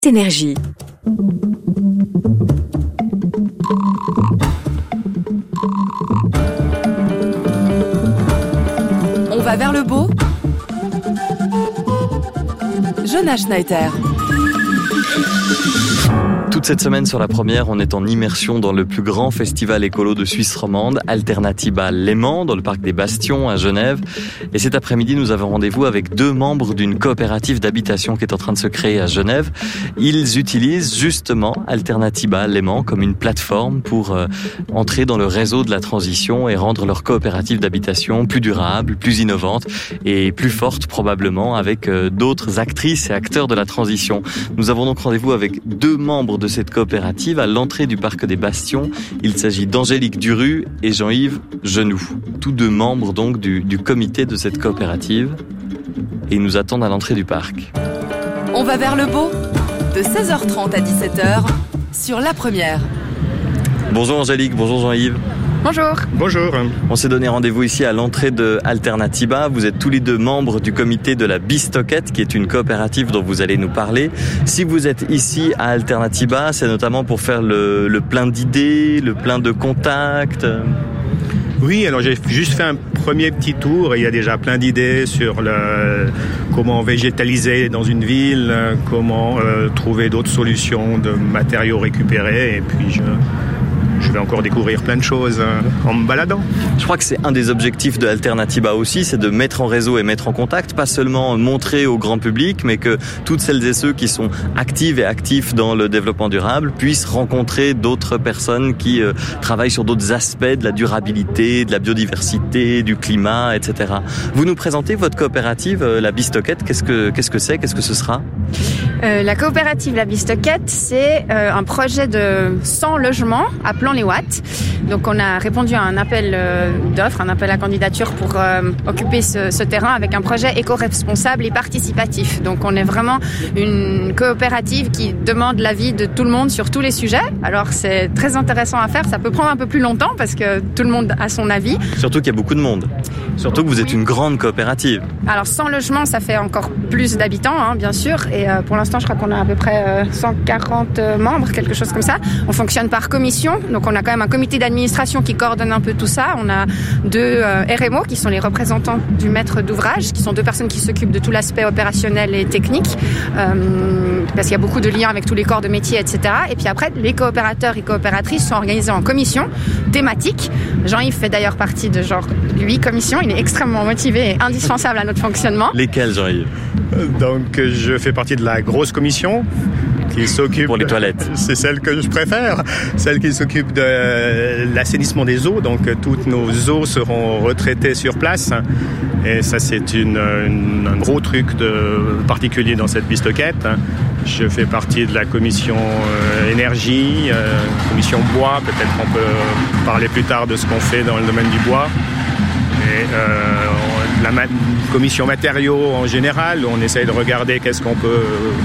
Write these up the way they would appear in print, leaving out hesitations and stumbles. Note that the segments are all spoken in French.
Énergie. On va vers le beau. Jonas Schneider. Toute cette semaine sur la première, on est en immersion dans le plus grand festival écolo de Suisse romande, Alternativa Léman, dans le parc des Bastions à Genève. Et cet après-midi, nous avons rendez-vous avec deux membres d'une coopérative d'habitation qui est en train de se créer à Genève. Ils utilisent justement Alternativa Léman comme une plateforme pour entrer dans le réseau de la transition et rendre leur coopérative d'habitation plus durable, plus innovante et plus forte probablement avec d'autres actrices et acteurs de la transition. Nous avons donc rendez-vous avec deux membres de cette coopérative à l'entrée du parc des Bastions. Il s'agit d'Angélique Duru et Jean-Yves Genoux. Tous deux membres donc du comité de cette coopérative. Et ils nous attendent à l'entrée du parc. On va vers le beau, de 16h30 à 17h, sur la première. Bonjour Angélique, bonjour Jean-Yves. Bonjour. Bonjour. On s'est donné rendez-vous ici à l'entrée de Alternativa. Vous êtes tous les deux membres du comité de la Bistoquette, qui est une coopérative dont vous allez nous parler. Si vous êtes ici à Alternativa, c'est notamment pour faire le plein d'idées, le plein de contacts. Oui, alors j'ai juste fait un premier petit tour et il y a déjà plein d'idées sur comment végétaliser dans une ville, comment trouver d'autres solutions de matériaux récupérés et puis je vais encore découvrir plein de choses en me baladant. Je crois que c'est un des objectifs de Alternativa aussi, c'est de mettre en réseau et mettre en contact, pas seulement montrer au grand public, mais que toutes celles et ceux qui sont actives et actifs dans le développement durable puissent rencontrer d'autres personnes qui travaillent sur d'autres aspects de la durabilité, de la biodiversité, du climat, etc. Vous nous présentez votre coopérative, la Bistoquette. Qu'est-ce que c'est? Qu'est-ce que ce sera? La coopérative La Bistoquette, c'est un projet de 100 logements à Plan-les-Ouates. Donc on a répondu à un appel d'offres, un appel à candidature pour occuper ce terrain avec un projet éco-responsable et participatif. Donc on est vraiment une coopérative qui demande l'avis de tout le monde sur tous les sujets. Alors c'est très intéressant à faire, ça peut prendre un peu plus longtemps parce que tout le monde a son avis. Surtout qu'il y a beaucoup de monde. Surtout que vous êtes une grande coopérative. Alors 100 logements, ça fait encore plus d'habitants, bien sûr. Et pour l'instant, je crois qu'on a à peu près 140 membres, quelque chose comme ça. On fonctionne par commission. Donc on a quand même un comité d'administration qui coordonne un peu tout ça. On a deux RMO qui sont les représentants du maître d'ouvrage, qui sont deux personnes qui s'occupent de tout l'aspect opérationnel et technique, parce qu'il y a beaucoup de liens avec tous les corps de métier, etc. Et puis après, les coopérateurs et coopératrices sont organisés en commissions thématiques. Jean-Yves fait d'ailleurs partie de 8 commissions. Il est extrêmement motivé et indispensable à notre fonctionnement. Lesquelles, Jean-Yves? Donc je fais partie de la grosse commission qui s'occupe... Pour les toilettes. C'est celle que je préfère, celle qui s'occupe de l'assainissement des eaux. Donc toutes nos eaux seront retraitées sur place. Et ça, c'est un gros truc particulier dans cette Bistoquette. Je fais partie de la commission énergie, commission bois. Peut-être qu'on peut parler plus tard de ce qu'on fait dans le domaine du bois. Et la commission matériaux en général, on essaye de regarder qu'est-ce qu'on peut...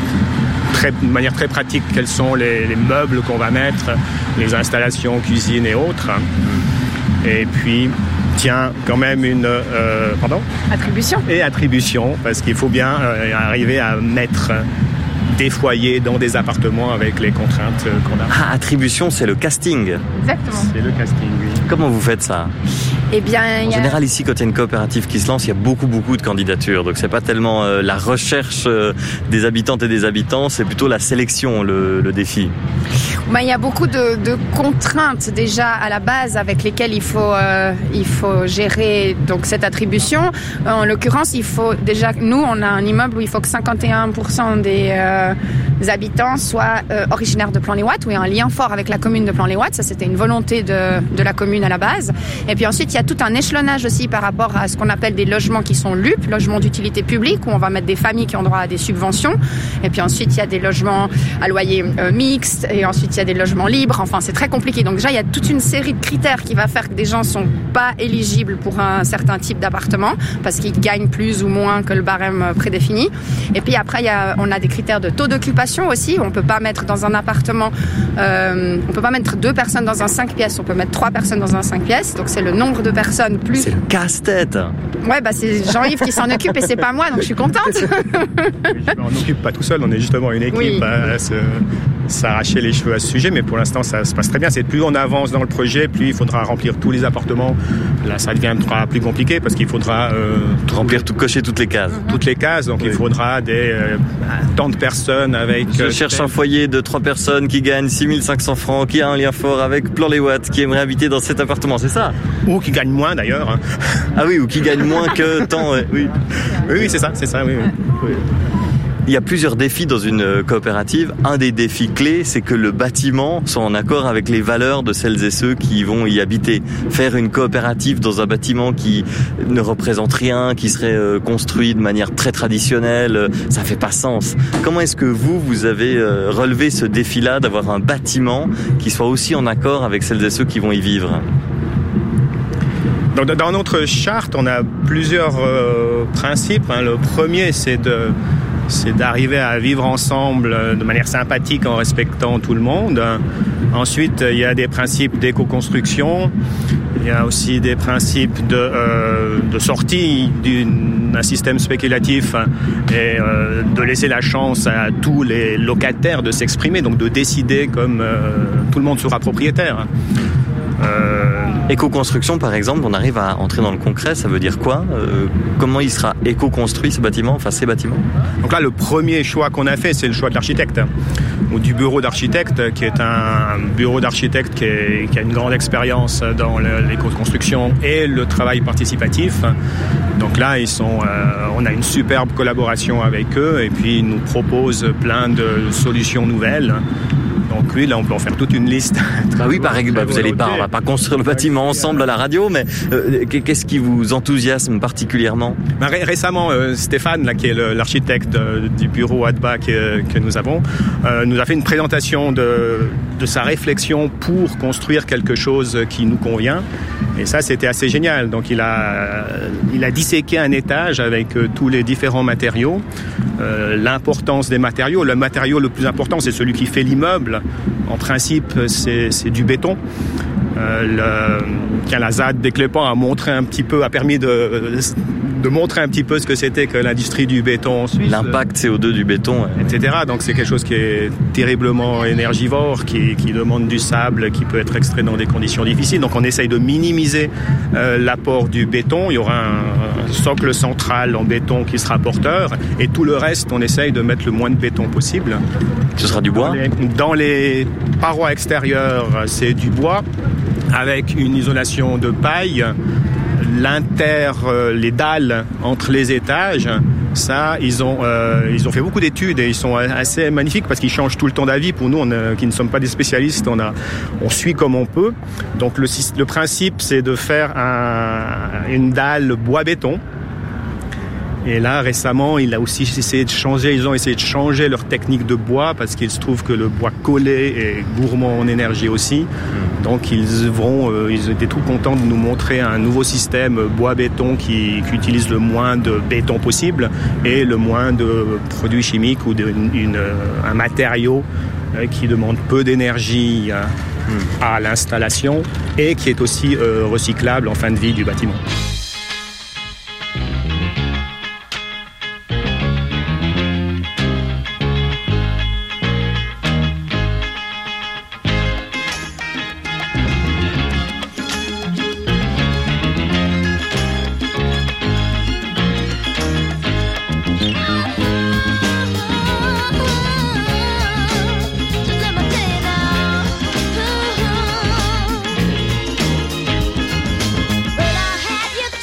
de manière très pratique, quels sont les meubles qu'on va mettre, les installations, cuisine et autres. Et puis, quand même attribution, parce qu'il faut bien arriver à mettre des foyers dans des appartements avec les contraintes qu'on a. Ah, attribution, c'est le casting. Exactement. C'est le casting, oui. Comment vous faites ça? Eh bien, en général, ici, quand il y a une coopérative qui se lance, il y a beaucoup de candidatures. Donc, c'est pas tellement la recherche des habitantes et des habitants, c'est plutôt la sélection, le défi. Il y a beaucoup de contraintes déjà à la base avec lesquelles il faut gérer donc cette attribution. En l'occurrence, nous, on a un immeuble où il faut que 51% des habitants soient originaires de Plan-les-Ouates, où il y a un lien fort avec la commune de Plan-les-Ouates. Ça, c'était une volonté de la commune à la base. Et puis ensuite, il y a tout un échelonnage aussi par rapport à ce qu'on appelle des logements qui sont LUP, logements d'utilité publique, où on va mettre des familles qui ont droit à des subventions. Et puis ensuite, il y a des logements à loyer mixte. Et ensuite, il y a des logements libres. Enfin, c'est très compliqué. Donc déjà, il y a toute une série de critères qui va faire que des gens sont pas éligibles pour un certain type d'appartement parce qu'ils gagnent plus ou moins que le barème prédéfini. Et puis après, on a des critères de taux d'occupation ventilation aussi. On peut pas mettre dans un appartement, on peut pas mettre 2 personnes dans un 5 pièces. On peut mettre 3 personnes dans un 5 pièces. Donc c'est le nombre de personnes plus. C'est le casse-tête. Ouais, c'est Jean-Yves qui s'en occupe et c'est pas moi, donc je suis contente. On n'occupe pas tout seul. On est justement une équipe à s'arracher les cheveux à ce sujet, mais pour l'instant ça se passe très bien. C'est plus on avance dans le projet, plus il faudra remplir tous les appartements. Là, ça devient plus compliqué parce qu'il faudra cocher toutes les cases. Toutes les cases, donc il faudra tant de personnes avec. Je cherche un foyer de 3 personnes qui gagnent 6 500 francs, qui a un lien fort avec Plan-les-Ouates, qui aimerait habiter dans cet appartement, c'est ça? Ou qui gagne moins d'ailleurs. Ah oui, ou qui gagne moins que tant. Oui, c'est ça. Oui. Il y a plusieurs défis dans une coopérative. Un des défis clés, c'est que le bâtiment soit en accord avec les valeurs de celles et ceux qui vont y habiter. Faire une coopérative dans un bâtiment qui ne représente rien, qui serait construit de manière très traditionnelle, ça fait pas sens. Comment est-ce que vous avez relevé ce défi-là d'avoir un bâtiment qui soit aussi en accord avec celles et ceux qui vont y vivre ? Dans notre charte, on a plusieurs principes. Le premier, c'est d'arriver à vivre ensemble de manière sympathique en respectant tout le monde. Ensuite, il y a des principes d'éco-construction. Il y a aussi des principes de sortie d'un système spéculatif et de laisser la chance à tous les locataires de s'exprimer, donc de décider comme tout le monde sera propriétaire. Éco-construction, par exemple, on arrive à entrer dans le concret, ça veut dire quoi ? Comment il sera éco-construit ces bâtiments ? Donc là, le premier choix qu'on a fait, c'est le choix de l'architecte, ou du bureau d'architecte, qui est un bureau d'architecte qui a une grande expérience dans l'éco-construction et le travail participatif. Donc là, on a une superbe collaboration avec eux, et puis ils nous proposent plein de solutions nouvelles. Donc oui, là on peut en faire toute une liste. Oui, par exemple, on va pas construire le bâtiment ensemble à la radio, mais qu'est-ce qui vous enthousiasme particulièrement ? Récemment, Stéphane, là, qui est l'architecte du bureau ADBA que nous avons, nous a fait une présentation de sa réflexion pour construire quelque chose qui nous convient. Et ça, c'était assez génial. Donc il a disséqué un étage avec tous les différents matériaux, l'importance des matériaux. Le matériau le plus important, c'est celui qui fait l'immeuble. En principe, c'est du béton. La ZAD des Clépans a permis de montrer un petit peu ce que c'était que l'industrie du béton en Suisse. L'impact CO2 du béton. Etc. Donc c'est quelque chose qui est terriblement énergivore, qui demande du sable, qui peut être extrait dans des conditions difficiles. Donc on essaye de minimiser l'apport du béton. Il y aura un socle central en béton qui sera porteur, et tout le reste, on essaye de mettre le moins de béton possible. Ce sera du bois ? Dans les parois extérieures, c'est du bois, avec une isolation de paille. Les dalles entre les étages, ça, ils ont fait beaucoup d'études et ils sont assez magnifiques parce qu'ils changent tout le temps d'avis. Pour nous, qui ne sommes pas des spécialistes, on suit comme on peut. Donc le principe, c'est de faire une dalle bois-béton. Et là, récemment, ils ont essayé de changer leur technique de bois parce qu'il se trouve que le bois collé est gourmand en énergie aussi. Donc, ils étaient tout contents de nous montrer un nouveau système bois-béton qui utilise le moins de béton possible et le moins de produits chimiques ou un matériau qui demande peu d'énergie à l'installation et qui est aussi recyclable en fin de vie du bâtiment. Well, I had you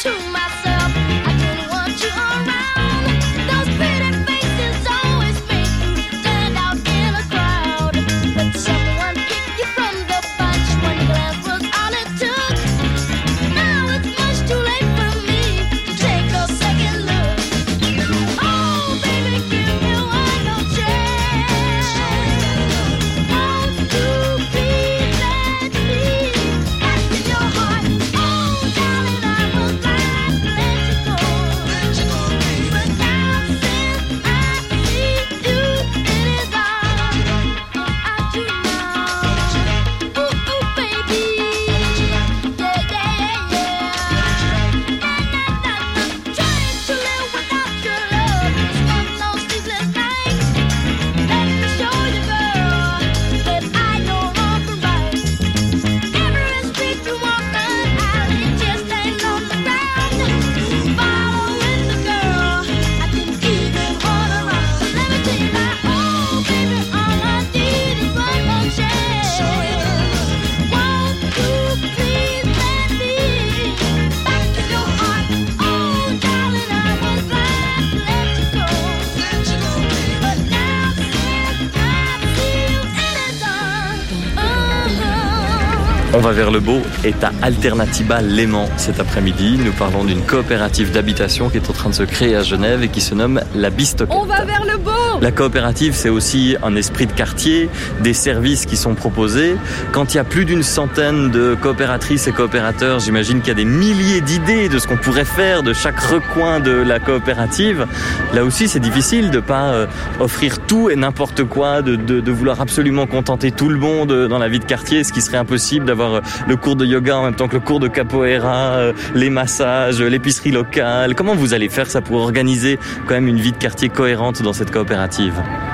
On va vers le beau est à Alternativa Léman cet après-midi. Nous parlons d'une coopérative d'habitation qui est en train de se créer à Genève et qui se nomme la Bistoquette. On va vers le beau. La coopérative, c'est aussi un esprit de quartier, des services qui sont proposés. Quand il y a plus d'une centaine de coopératrices et coopérateurs, j'imagine qu'il y a des milliers d'idées de ce qu'on pourrait faire de chaque recoin de la coopérative. Là aussi, c'est difficile de pas offrir tout et n'importe quoi, de vouloir absolument contenter tout le monde dans la vie de quartier, ce qui serait impossible d'avoir le cours de yoga en même temps que le cours de capoeira, les massages, l'épicerie locale. Comment vous allez faire ça pour organiser quand même une vie de quartier cohérente dans cette coopérative ?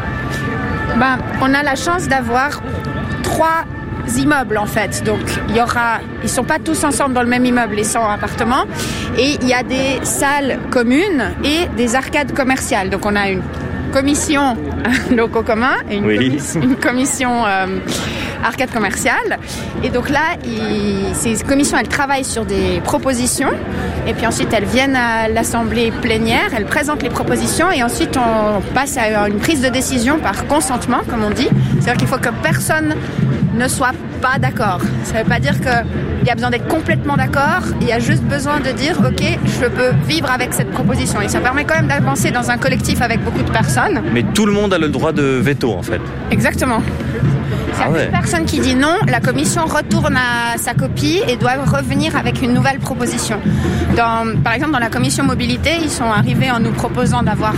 On a la chance d'avoir 3 immeubles en fait. Donc ils sont pas tous ensemble dans le même immeuble, les 100 appartements. Et il y a des salles communes et des arcades commerciales. Donc on a une commission locaux communs et une commission arcade commerciale. Et donc là, ces commissions, elles travaillent sur des propositions et puis ensuite elles viennent à l'assemblée plénière, elles présentent les propositions et ensuite on passe à une prise de décision par consentement, comme on dit. C'est-à-dire qu'il faut que personne ne soit pas d'accord. Ça ne veut pas dire qu'il y a besoin d'être complètement d'accord, il y a juste besoin de dire ok, je peux vivre avec cette proposition. Et ça permet quand même d'avancer dans un collectif avec beaucoup de personnes. Mais tout le monde a le droit de veto en fait. Exactement. S'il y a une personne qui dit non, la commission retourne à sa copie et doit revenir avec une nouvelle proposition. Par exemple, dans la commission mobilité, ils sont arrivés en nous proposant d'avoir,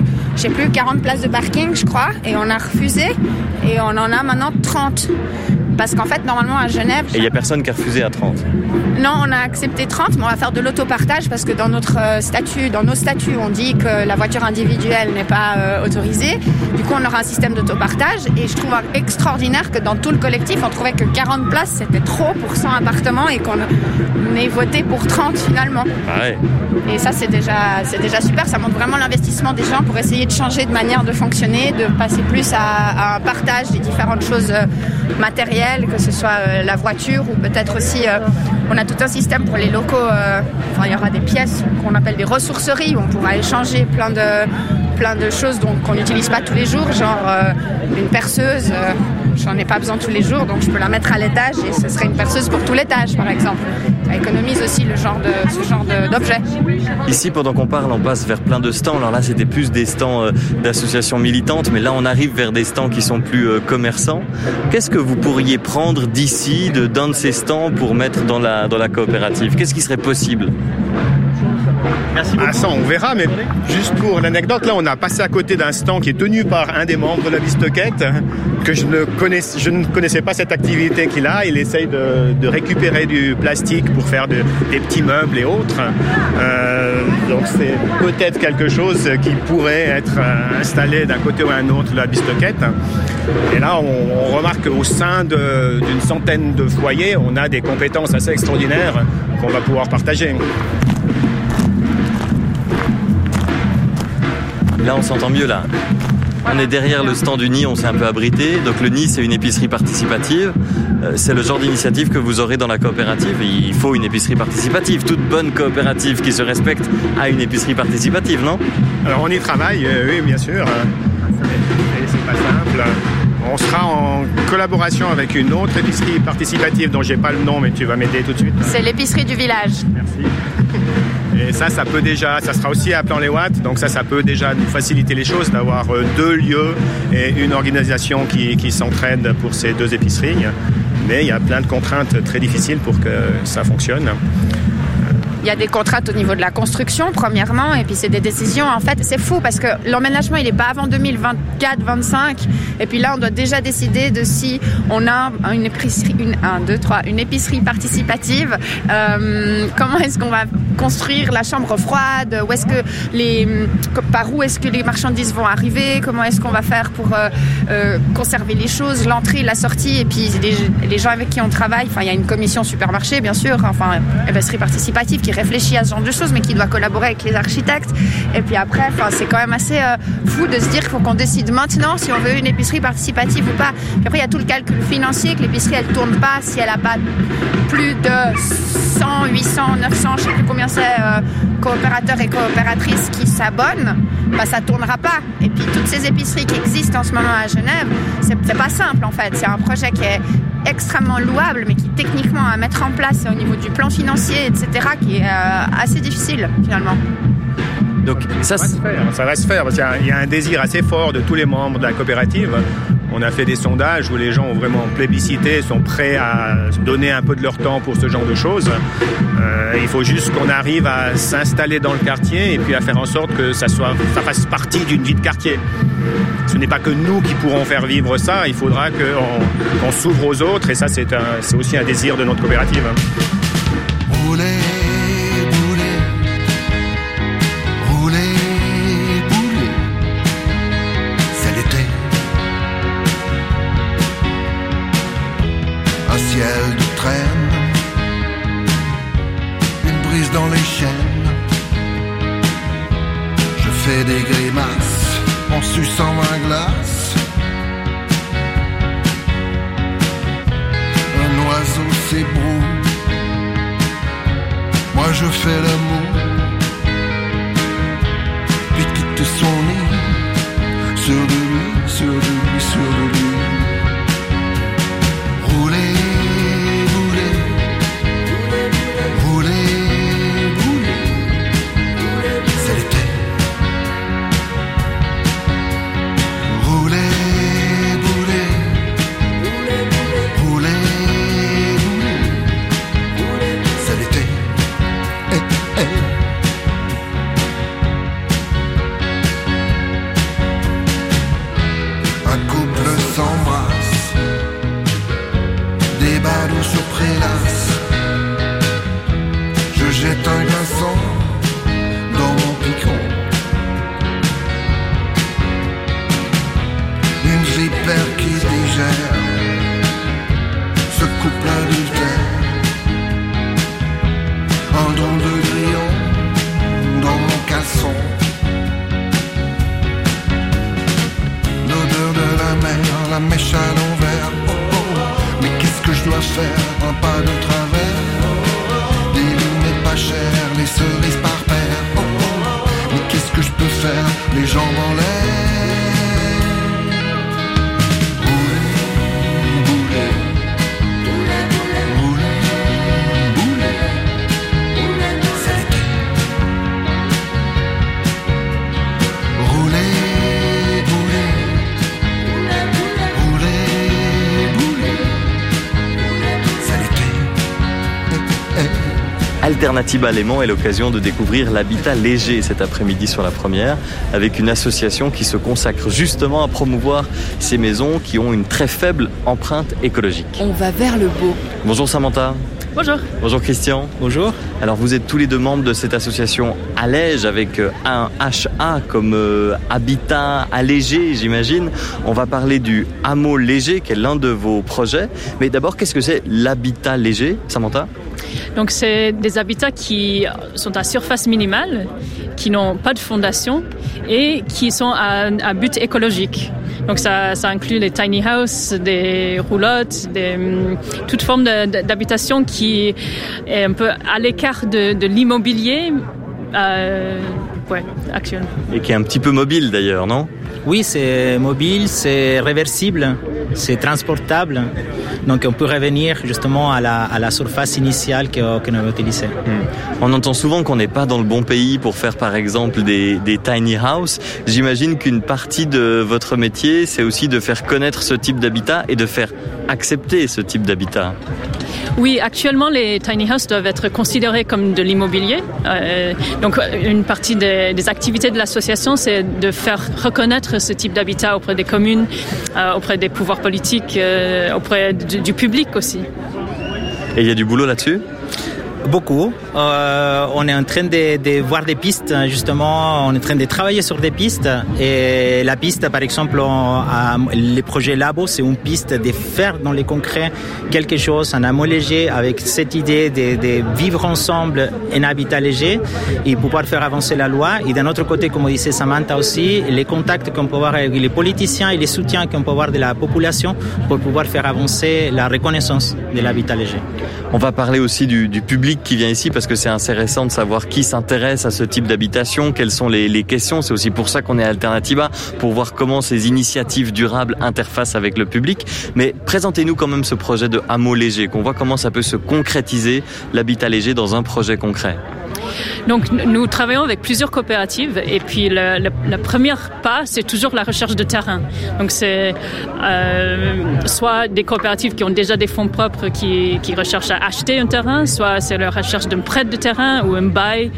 40 places de parking, je crois, et on a refusé, et on en a maintenant 30. Parce qu'en fait, normalement, à Genève... Et il n'y a personne qui a refusé à 30 ? Non, on a accepté 30, mais on va faire de l'autopartage parce que dans nos statuts, on dit que la voiture individuelle n'est pas autorisée. Du coup, on aura un système d'autopartage et je trouve extraordinaire que dans tout le collectif, on trouvait que 40 places, c'était trop pour 100 appartements et qu'on ait voté pour 30 finalement. Ah ouais. Et ça, c'est déjà super. Ça montre vraiment l'investissement des gens pour essayer de changer de manière de fonctionner, de passer plus à un partage des différentes choses matérielles, que ce soit la voiture ou peut-être aussi on a tout un système pour les locaux, il y aura des pièces qu'on appelle des ressourceries où on pourra échanger plein de choses qu'on n'utilise pas tous les jours, genre une perceuse, j'en ai pas besoin tous les jours donc je peux la mettre à l'étage et ce serait une perceuse pour tout l'étage par exemple. Ça économise aussi ce genre d'objet. Ici, pendant qu'on parle, on passe vers plein de stands. Alors là, c'était plus des stands d'associations militantes, mais là, on arrive vers des stands qui sont plus commerçants. Qu'est-ce que vous pourriez prendre d'ici, d'un de ces stands, pour mettre dans la coopérative ? Qu'est-ce qui serait possible ? Merci beaucoup. Ça, on verra, mais juste pour l'anecdote, là, on a passé à côté d'un stand qui est tenu par un des membres de la Bistoquette, que je ne connaissais pas cette activité qu'il a. Il essaye de récupérer du plastique pour faire des petits meubles et autres. Donc c'est peut-être quelque chose qui pourrait être installé d'un côté ou un autre de la Bistoquette. Et là, on remarque qu'au sein d'une centaine de foyers, on a des compétences assez extraordinaires qu'on va pouvoir partager. Là, on s'entend mieux, là. On est derrière le stand du Nid, on s'est un peu abrité. Donc le Nid, c'est une épicerie participative. C'est le genre d'initiative que vous aurez dans la coopérative. Il faut une épicerie participative. Toute bonne coopérative qui se respecte a une épicerie participative, non ? Alors on y travaille, oui, bien sûr. Et c'est pas simple. On sera en collaboration avec une autre épicerie participative dont j'ai pas le nom, mais tu vas m'aider tout de suite. C'est l'épicerie du village. Merci. Et ça peut déjà, ça sera aussi à Plan-les-Ouates, donc ça peut déjà nous faciliter les choses d'avoir 2 lieux et une organisation qui s'entraide pour ces 2 épiceries. Mais il y a plein de contraintes très difficiles pour que ça fonctionne. Il y a des contraintes au niveau de la construction, premièrement, et puis c'est des décisions. En fait, c'est fou parce que l'emménagement, il n'est pas avant 2024-25. Et puis là, on doit déjà décider de si on a une épicerie participative. Comment est-ce qu'on va construire la chambre froide ? Par où est-ce que les marchandises vont arriver ? Comment est-ce qu'on va faire pour conserver les choses, l'entrée, la sortie ? Et puis les gens avec qui on travaille, il y a une commission supermarché, bien sûr, épicerie participative qui réfléchit à ce genre de choses, mais qui doit collaborer avec les architectes. Et puis après, c'est quand même assez fou de se dire qu'il faut qu'on décide maintenant si on veut une épicerie participative ou pas. Puis après, il y a tout le calcul financier, que l'épicerie, elle tourne pas si elle n'a pas plus de 100, 800, 900, je sais plus combien c'est, coopérateurs et coopératrices qui s'abonnent, ça tournera pas. Et puis toutes ces épiceries qui existent en ce moment à Genève, c'est pas simple en fait. C'est un projet qui est extrêmement louable, mais qui techniquement à mettre en place au niveau du plan financier, etc., qui est assez difficile finalement. Donc ça va se faire parce qu'il y a un désir assez fort de tous les membres de la coopérative. On a fait des sondages où les gens ont vraiment plébiscité, sont prêts à donner un peu de leur temps pour ce genre de choses. Il faut juste qu'on arrive à s'installer dans le quartier et puis à faire en sorte que ça fasse partie d'une vie de quartier. Ce n'est pas que nous qui pourrons faire vivre ça, il faudra qu'on s'ouvre aux autres et ça c'est aussi un désir de notre coopérative. Ciel de traîne, une brise dans les chaînes. Je fais des grimaces en suçant ma glace. Un oiseau s'ébroue, moi je fais l'amour, puis quitte son nid, sur de lui, sur de lui, sur de lui. Alternatiba Léman est l'occasion de découvrir l'habitat léger cet après-midi sur la première, avec une association qui se consacre justement à promouvoir ces maisons qui ont une très faible empreinte écologique. On va vers le beau. Bonjour Samantha. Bonjour. Bonjour Christian. Bonjour. Alors vous êtes tous les deux membres de cette association Allège avec un HA comme habitat allégé, j'imagine. On va parler du hameau léger qui est l'un de vos projets. Mais d'abord, qu'est-ce que c'est l'habitat léger, Samantha ? Donc c'est des habitats qui sont à surface minimale, qui n'ont pas de fondation et qui sont à but écologique. Donc ça inclut les tiny houses, des roulottes, toute forme d'habitation qui est un peu à l'écart de l'immobilier actuel. Et qui est un petit peu mobile d'ailleurs, non ? Oui, c'est mobile, c'est réversible, c'est transportable. Donc on peut revenir justement à la surface initiale qu'on avait utilisée. On entend souvent qu'on n'est pas dans le bon pays pour faire par exemple des tiny houses. J'imagine qu'une partie de votre métier, c'est aussi de faire connaître ce type d'habitat et de faire accepter ce type d'habitat. Oui, actuellement, les tiny houses doivent être considérés comme de l'immobilier. Donc, une partie des activités de l'association, c'est de faire reconnaître ce type d'habitat auprès des communes, auprès des pouvoirs politiques, auprès du public aussi. Et il y a du boulot là-dessus ? Beaucoup. On est en train de voir des pistes, justement. On est en train de travailler sur des pistes. Et la piste, par exemple, le projet Labo, c'est une piste de faire dans le concret quelque chose, un hameau léger, avec cette idée de vivre ensemble un habitat léger et pouvoir faire avancer la loi. Et d'un autre côté, comme disait Samantha aussi, les contacts qu'on peut avoir avec les politiciens et les soutiens qu'on peut avoir de la population pour pouvoir faire avancer la reconnaissance de l'habitat léger. On va parler aussi du public public qui vient ici parce que c'est assez récent de savoir qui s'intéresse à ce type d'habitation, quelles sont les questions. C'est aussi pour ça qu'on est à Alternatiba, pour voir comment ces initiatives durables interfacent avec le public. Mais présentez-nous quand même ce projet de hameau léger, qu'on voit comment ça peut se concrétiser, l'habitat léger dans un projet concret. Donc, nous travaillons avec plusieurs coopératives et puis le premier pas, c'est toujours la recherche de terrain. Donc, c'est soit des coopératives qui ont déjà des fonds propres qui recherchent à acheter un terrain, soit c'est la recherche d'un prêt de terrain ou un bail.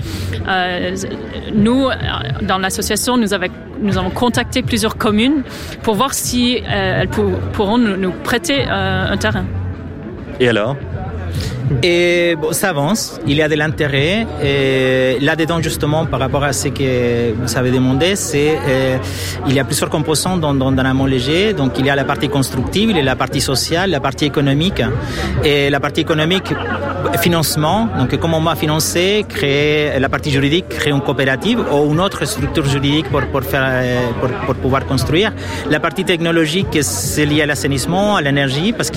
Nous, dans l'association, nous avons contacté plusieurs communes pour voir si elles pourront nous prêter un terrain. Et alors ? Et bon, ça avance, il y a de l'intérêt. Et là-dedans, justement, par rapport à ce que vous avez demandé, il y a plusieurs composants dans l'hameau léger. Donc, il y a la partie constructive, il y a la partie sociale, la partie économique. Et la partie économique, financement. Donc, comment on va financer, créer la partie juridique, créer une coopérative ou une autre structure juridique pour pouvoir construire. La partie technologique, c'est lié à l'assainissement, à l'énergie, parce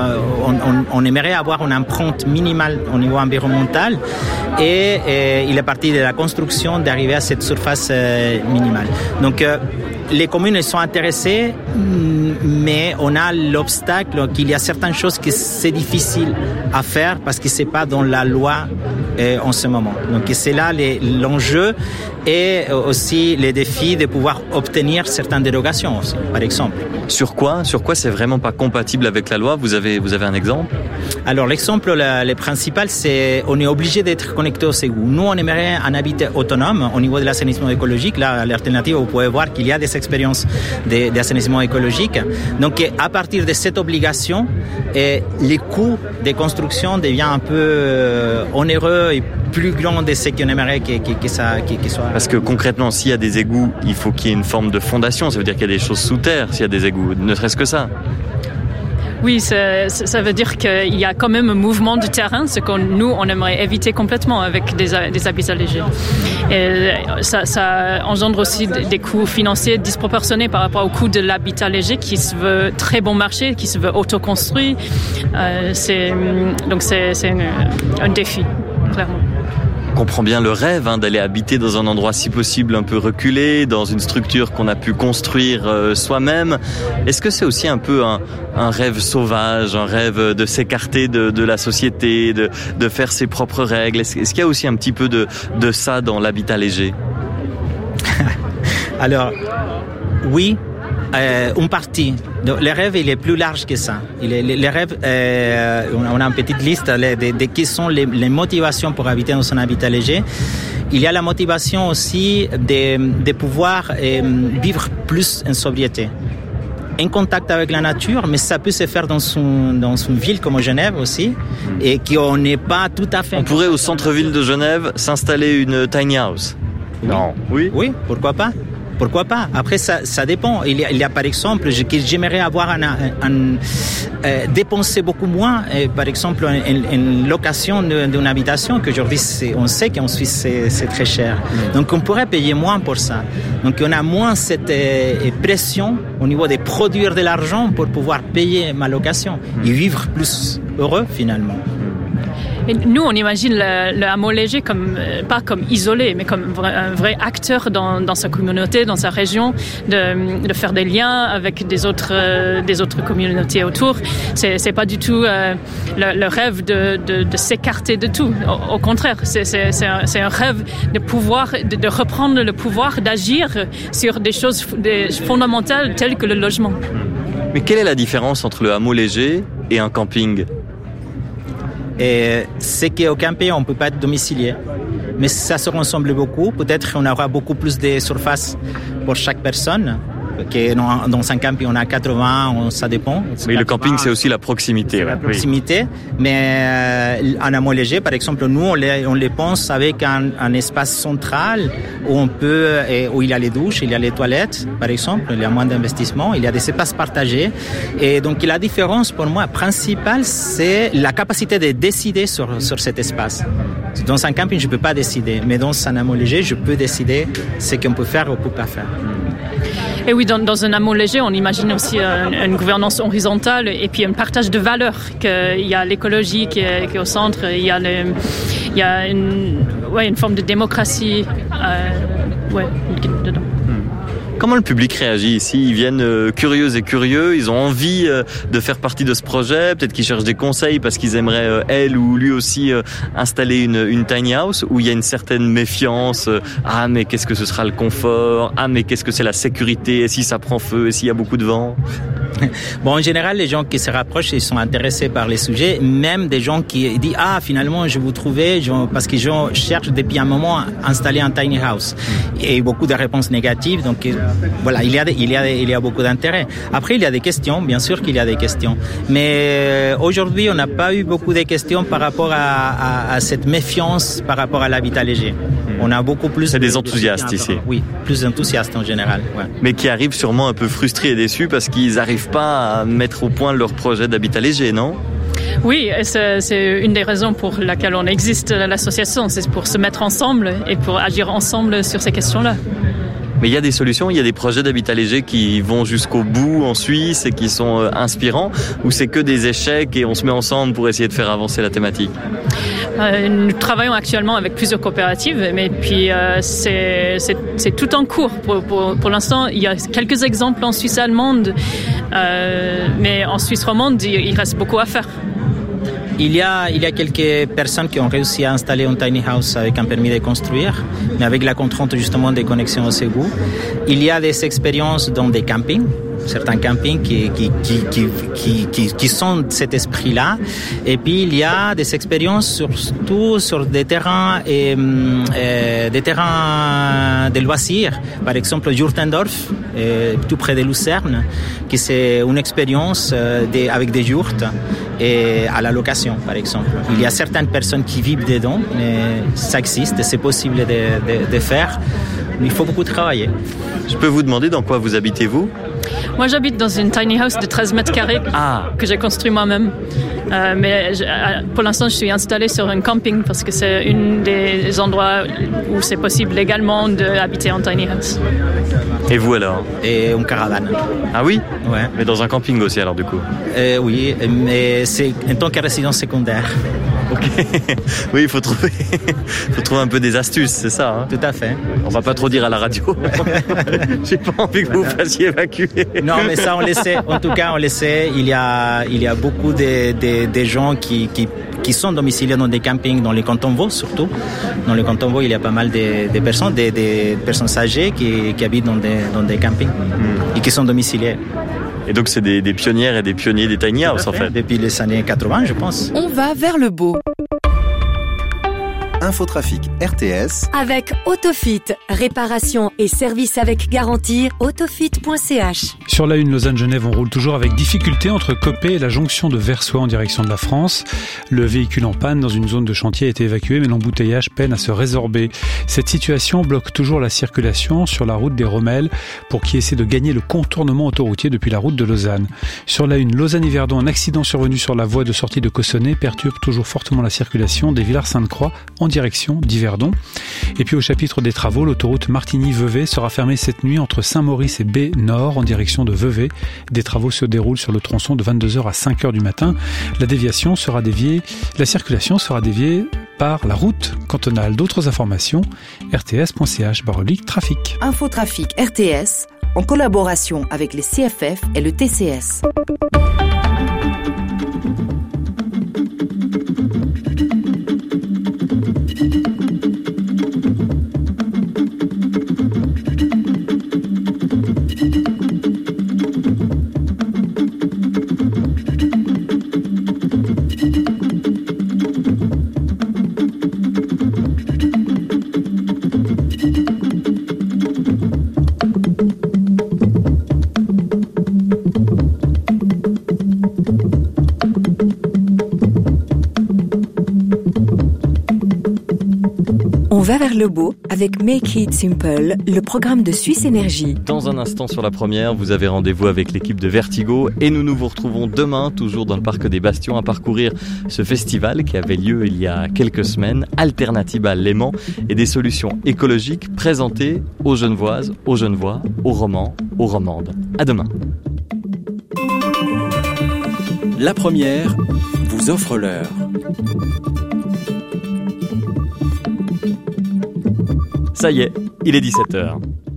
on aimerait avoir une empreinte minimale au niveau environnemental et il est parti de la construction d'arriver à cette surface minimale. Donc les communes elles sont intéressées, mais on a l'obstacle qu'il y a certaines choses que c'est difficile à faire parce que c'est pas dans la loi en ce moment. Donc c'est là l'enjeu et aussi les défis de pouvoir obtenir certaines dérogations aussi, par exemple. Sur quoi c'est vraiment pas compatible avec la loi? Vous avez un exemple? Alors l'exemple le principal, c'est on est obligé d'être connecté au Ségou. Nous, on aimerait un habitat autonome au niveau de l'assainissement écologique. Là, l'alternative, vous pouvez voir qu'il y a des expériences d'assainissement écologique. Donc, à partir de cette obligation, les coûts de construction deviennent un peu onéreux et plus grand de ce qu'on aimerait que ça soit. Parce que concrètement, s'il y a des égouts, il faut qu'il y ait une forme de fondation. Ça veut dire qu'il y a des choses sous terre s'il y a des égouts, ne serait-ce que ça. Oui, ça veut dire qu'il y a quand même un mouvement de terrain, ce on aimerait éviter complètement avec des habitats légers. Et ça engendre aussi des coûts financiers disproportionnés par rapport au coût de l'habitat léger qui se veut très bon marché, qui se veut autoconstruit. Donc c'est un défi, clairement. On comprend bien le rêve d'aller habiter dans un endroit si possible un peu reculé, dans une structure qu'on a pu construire soi-même. Est-ce que c'est aussi un peu un rêve sauvage, un rêve de s'écarter de la société, de faire ses propres règles? Est-ce qu'il y a aussi un petit peu de ça dans l'habitat léger? Alors, oui. Une partie. Le rêve, il est plus large que ça. Les rêves, on a une petite liste de qui sont les motivations pour habiter dans un habitat léger. Il y a la motivation aussi de pouvoir vivre plus en sobriété. En contact avec la nature, mais ça peut se faire dans une ville comme Genève aussi, et qu'on n'est pas tout à fait... On pourrait au centre-ville de Genève s'installer une tiny house. Oui. Non. Oui. Oui, pourquoi pas? Pourquoi pas? Après, ça dépend. Il y a par exemple, j'aimerais avoir dépenser beaucoup moins, par exemple, une location d'une habitation qu'aujourd'hui, on sait qu'en Suisse, c'est très cher. Donc, on pourrait payer moins pour ça. Donc, on a moins cette pression au niveau de produire de l'argent pour pouvoir payer ma location et vivre plus heureux, finalement. Et nous, on imagine le hameau léger pas comme isolé, mais comme un vrai acteur dans sa communauté, dans sa région, de faire des liens avec des autres communautés autour. C'est pas du tout le rêve de s'écarter de tout. Au contraire, c'est un rêve de reprendre le pouvoir d'agir sur des choses fondamentales telles que le logement. Mais quelle est la différence entre le hameau léger et un camping ? Et c'est qu'au camping, on ne peut pas être domicilié. Mais ça se ressemble beaucoup. Peut-être qu'on aura beaucoup plus de surface pour chaque personne. Que dans un camping, on a 80, ça dépend. Mais le camping, c'est aussi la proximité. La proximité. Oui. Mais en hameau léger, par exemple, nous, on les pense avec un espace central où il y a les douches, il y a les toilettes, par exemple. Il y a moins d'investissement. Il y a des espaces partagés. Et donc, la différence pour moi principale, c'est la capacité de décider sur cet espace. Dans un camping, je ne peux pas décider. Mais dans un hameau léger, je peux décider ce qu'on peut faire ou pas faire. Et oui, dans un hameau léger, on imagine aussi une gouvernance horizontale et puis un partage de valeurs. Il y a l'écologie qui est au centre, il y a une forme de démocratie dedans. Comment le public réagit ici? Ils viennent curieux et curieux, ils ont envie de faire partie de ce projet, peut-être qu'ils cherchent des conseils parce qu'ils aimeraient, elle ou lui aussi, installer une tiny house, où il y a une certaine méfiance. Ah, mais qu'est-ce que ce sera le confort? Ah, mais qu'est-ce que c'est la sécurité? Et si ça prend feu? Et s'il y a beaucoup de vent? Bon, en général, les gens qui se rapprochent, ils sont intéressés par les sujets, même des gens qui disent « Ah, finalement, je vous trouvais », parce qu'ils cherchent depuis un moment à installer un tiny house. Et beaucoup de réponses négatives, donc voilà, il y a beaucoup d'intérêt. Après, il y a des questions, bien sûr qu'il y a des questions. Mais aujourd'hui, on n'a pas eu beaucoup de questions par rapport à cette méfiance par rapport à l'habitat léger. On a beaucoup plus... C'est des enthousiastes ici. Oui, plus d'enthousiastes en général. Ouais. Mais qui arrivent sûrement un peu frustrés et déçus parce qu'ils n'arrivent pas à mettre au point leur projet d'habitat léger, non? Oui, c'est une des raisons pour laquelle on existe, l'association. C'est pour se mettre ensemble et pour agir ensemble sur ces questions-là. Mais il y a des solutions, il y a des projets d'habitat léger qui vont jusqu'au bout en Suisse et qui sont inspirants, ou c'est que des échecs et on se met ensemble pour essayer de faire avancer la thématique? Nous travaillons actuellement avec plusieurs coopératives, mais puis c'est tout en cours. Pour l'instant, il y a quelques exemples en Suisse allemande, mais en Suisse romande, il reste beaucoup à faire. Il y a quelques personnes qui ont réussi à installer un tiny house avec un permis de construire, mais avec la contrainte justement des connexions au Ségou. Il y a des expériences dans des campings, certains campings qui sont de cet esprit-là. Et puis il y a des expériences surtout sur des terrains de loisirs. Par exemple, Jurtendorf, tout près de Lucerne, qui c'est une expérience avec des yurts et à la location, par exemple. Il y a certaines personnes qui vivent dedans, mais ça existe, c'est possible de faire. Mais il faut beaucoup travailler. Je peux vous demander dans quoi vous habitez-vous? Moi, j'habite dans une tiny house de 13 mètres carrés que j'ai construit moi-même. Mais pour l'instant, je suis installée sur un camping parce que c'est un des endroits où c'est possible légalement d'habiter en tiny house. Et vous alors? Et une caravane. Ah oui? Ouais. Mais dans un camping aussi alors du coup? Oui, mais c'est en tant que résidence secondaire. Ok. Oui, il faut trouver un peu des astuces, c'est ça, hein? Tout à fait. On va pas trop dire à la radio. J'ai pas envie que vous vous fassiez évacuer. Non, mais ça, on le sait. En tout cas, on le sait. Il y a beaucoup de gens qui sont domiciliés dans des campings, dans les cantons Vaud surtout. Dans les cantons Vaud, il y a pas mal de personnes, des personnes âgées qui habitent dans des campings et qui sont domiciliées. Et donc c'est des pionnières et des pionniers des tiny house en fait. Depuis les années 80, je pense. On va vers le beau. Infotrafic RTS avec Autofit, réparation et service avec garantie, autofit.ch. Sur la 1 Lausanne-Genève, on roule toujours avec difficulté entre Copé et la jonction de Versoix en direction de la France. Le véhicule en panne dans une zone de chantier a été évacué, mais l'embouteillage peine à se résorber. Cette situation bloque toujours la circulation sur la route des Rommels pour qui essaie de gagner le contournement autoroutier depuis la route de Lausanne. Sur la 1 Lausanne-Yverdon, un accident survenu sur la voie de sortie de Cossonay perturbe toujours fortement la circulation des Villars-Sainte-Croix en direction d'Yverdon. Et puis au chapitre des travaux, l'autoroute Martigny-Vevey sera fermée cette nuit entre Saint-Maurice et Baie-Nord en direction de Vevey. Des travaux se déroulent sur le tronçon de 22h à 5h du matin. La circulation sera déviée par la route cantonale. D'autres informations, rts.ch/trafic. Infotrafic RTS en collaboration avec les CFF et le TCS. va vers le beau avec Make It Simple, le programme de Suisse Énergie. Dans un instant sur la première, vous avez rendez-vous avec l'équipe de Vertigo et nous vous retrouvons demain, toujours dans le parc des Bastions, à parcourir ce festival qui avait lieu il y a quelques semaines, Alternatiba Léman, et des solutions écologiques présentées aux Genevoises, aux Genevois, aux Romans, aux Romandes. À demain. La première vous offre l'heure. Ça y est, il est 17h.